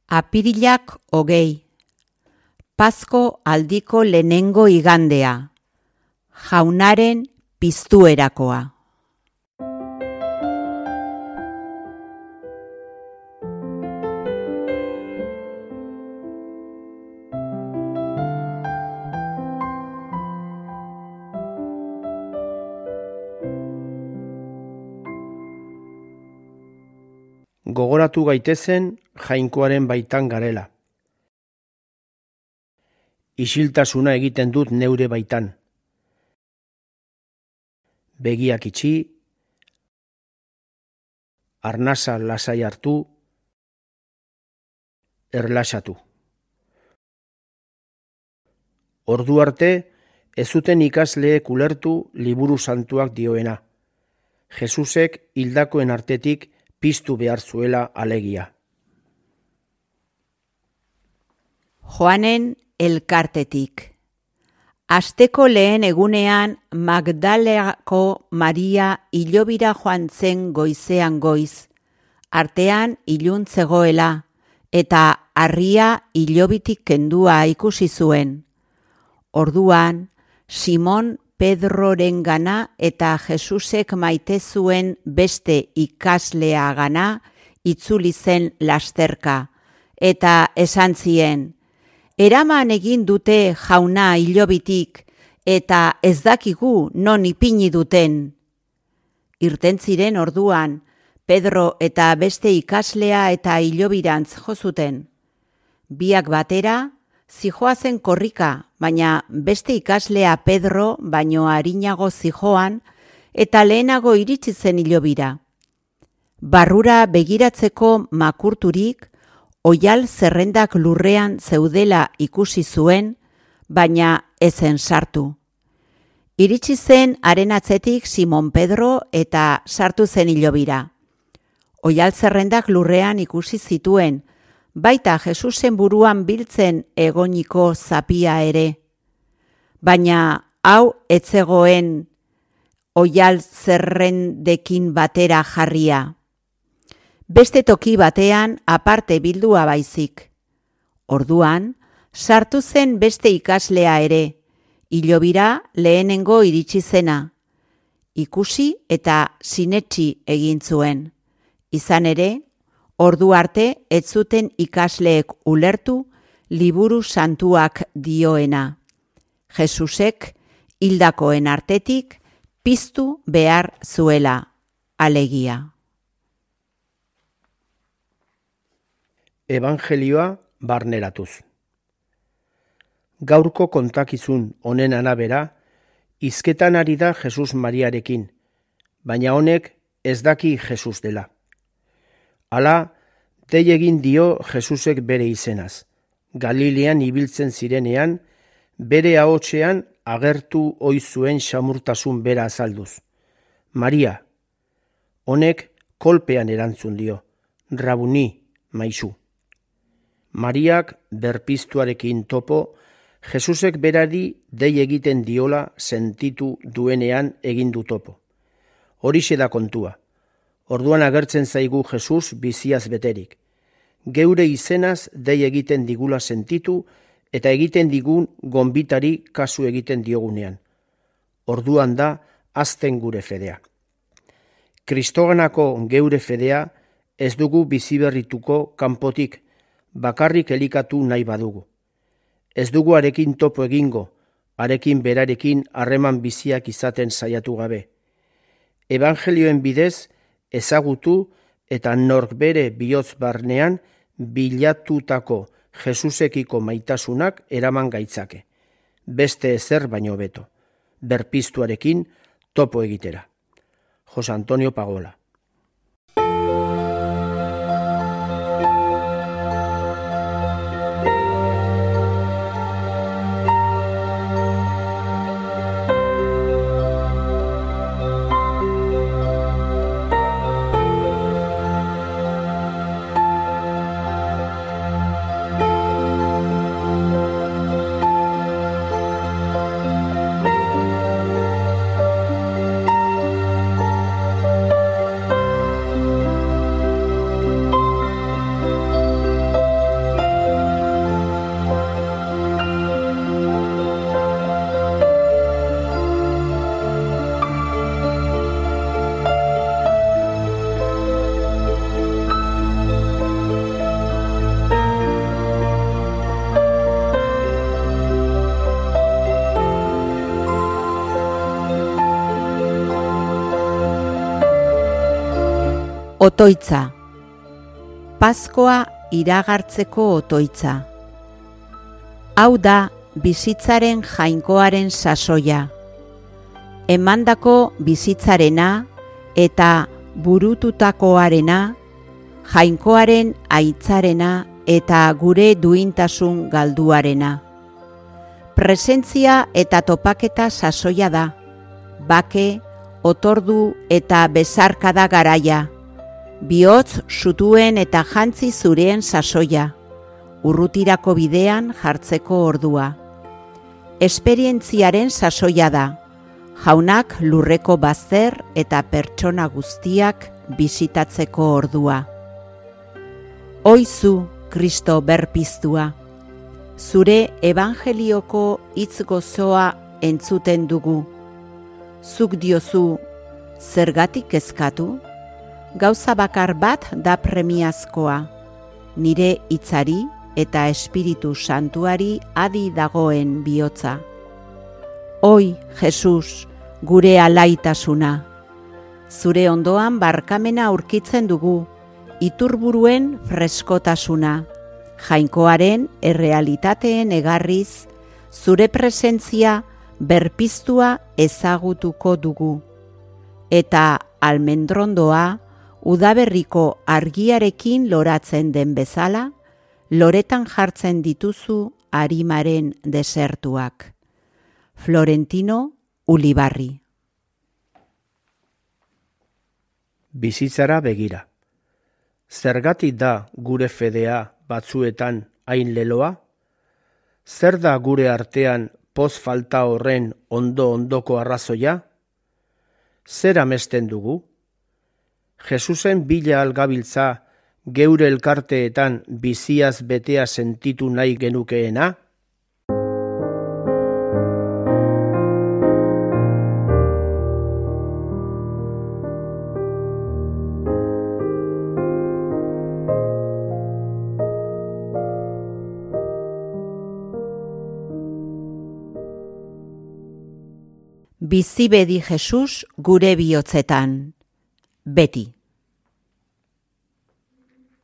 Apirilak 20. Pasko aldiko lehenengo igandea. Jaunaren piztuerakoa. Gogoratu gaitezen jainkoaren baitan garela. Isiltasuna egiten dut neure baitan. Begiak itxi, arnasa lasai hartu, erlaxatu. Ordu arte ez zuten ikasleek ulertu liburu santuak dioena. Jesusek hildakoen artetik piztu behar zuela alegia. Joanen elkartetik. Asteko lehen egunean Magdalako Maria hilobira joan zen goizean goiz, artean ilun zegoela, eta harria hilobitik kendua ikusi zuen. Orduan, Simon Pedrorengana eta Jesusek maite zuen beste ikasleagana itzuli zen lasterka, eta esan zien, eraman egin dute jauna hilobitik, eta ez dakigu non ipini duten. Irten ziren orduan, Pedro eta beste ikaslea eta hilobirantz jo zuten. Biak batera, zijoazen korrika, baina beste ikaslea Pedro baino arinago zijoan, eta lehenago iritsi zen hilobira. Barrura begiratzeko makurturik, oial zerrendak lurrean zeudela ikusi zuen, baina ezen sartu. Iritsi zen haren atzetik Simon Pedro eta sartu zen hilobira. Oial zerrendak lurrean ikusi zituen, baita Jesusen buruan biltzen egoniko zapia ere. Baina hau etzegoen oial zerrendekin batera jarria. Beste toki batean aparte bildua baizik. Orduan, sartu zen beste ikaslea ere, hilobira lehenengo iritsi zena. Ikusi eta sinetsi egin zuen. Izan ere, ordu arte ez zuten ikasleek ulertu liburu santuak dioena. Jesusek hildakoen artetik piztu behar zuela, alegia. Evangelioa barneratuz. Gaurko kontakizun honen arabera, hizketan ari da Jesus Mariarekin, baina honek ez daki Jesus dela. Hala, dei egin dio Jesusek bere izenaz. Galilean ibiltzen zirenean, bere ahotsean agertu ohi zuen xamurtasun bera azalduz. Maria, honek kolpean erantzun dio, Rabuni, maisu. Mariak berpiztuarekin topo, Jesusek berari dei egiten diola sentitu duenean egin du topo. Horixe da kontua. Orduan agertzen zaigu Jesus biziaz beterik. Geure izenaz dei egiten digula sentitu eta egiten digun gonbitari kasu egiten diogunean. Orduan da hazten gure fedea. Kristoganako geure fedea ez dugu biziberrituko kanpotik, bakarrik elikatu nahi badugu. Ez dugu arekin topo egingo, arekin berarekin harreman biziak izaten saiatu gabe. Evangelioen bidez ezagutu eta nork bere bihotz barnean bilatutako Jesusekiko maitasunak eraman gaitzake. Beste ezer baino beto, berpiztuarekin topo egitera. Jose Antonio Pagola. Otoitza. Paskoa iragartzeko otoitza. Hau da bizitzaren jainkoaren sasoia. Emandako bizitzarena eta burututakoarena, jainkoaren aitzarena eta gure duintasun galduarena. Presentzia eta topaketa sasoia da, bake, otordu eta besarkada garaia, bihotz sutuen eta jantzi zureen sasoia, urrutirako bidean jartzeko ordua. Esperientziaren sasoia da, jaunak lurreko bazter eta pertsona guztiak bisitatzeko ordua. Oizu, Kristo berpiztua, zure evangelioko hitz gozoa entzuten dugu. Zuk diozu, zergatik kezkatu? Gauza bakar bat da premiazkoa, nire hitzari eta Espiritu Santuari adi dagoen bihotza. Oi, Jesus, gure alaitasuna. Zure ondoan barkamena aurkitzen dugu, iturburuen freskotasuna, jainkoaren errealitateen egarriz, zure presentzia berpiztua ezagutuko dugu. Eta almendrondoa, udaberriko argiarekin loratzen den bezala, loretan jartzen dituzu arimaren desertuak. Florentino Ulibarri. Bizitzara begira. Zergatik da gure fedea batzuetan hain leloa? Zer da gure artean poz falta horren ondo-ondoko arrazoia? Zer amesten dugu? Jesusen bila algabiltza geure elkarteetan biziaz betea sentitu nahi genukeena? Bizi bedi Jesus gure bihotzetan, beti.